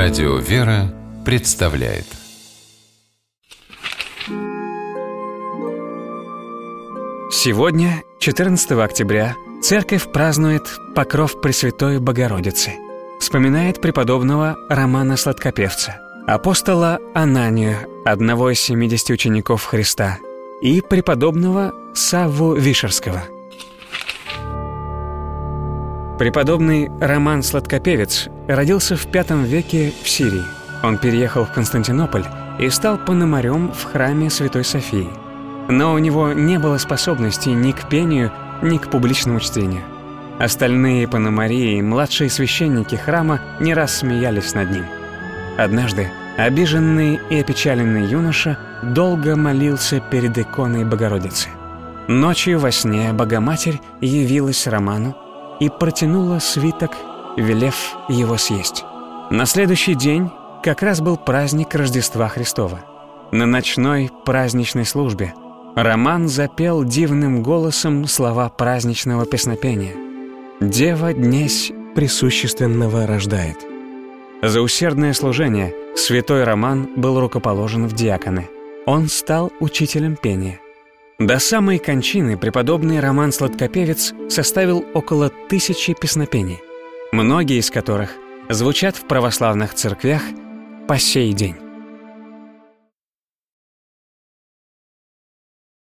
Радио «Вера» представляет. Сегодня, 14 октября, Церковь празднует Покров Пресвятой Богородицы. Вспоминает преподобного Романа Сладкопевца, апостола Ананию, одного из 70 учеников Христа, и преподобного Савву Вишерского. Преподобный Роман Сладкопевец родился в V веке в Сирии. Он переехал в Константинополь и стал пономарем в храме Святой Софии. Но у него не было способностей ни к пению, ни к публичному чтению. Остальные пономари и младшие священники храма не раз смеялись над ним. Однажды обиженный и опечаленный юноша долго молился перед иконой Богородицы. Ночью во сне Богоматерь явилась Роману и протянула свиток, велев его съесть. На следующий день как раз был праздник Рождества Христова. На ночной праздничной службе Роман запел дивным голосом слова праздничного песнопения: «Дева днесь пресущественного рождает». За усердное служение святой Роман был рукоположен в диаконы. Он стал учителем пения. До самой кончины преподобный Роман Сладкопевец составил около 1000 песнопений, многие из которых звучат в православных церквях по сей день.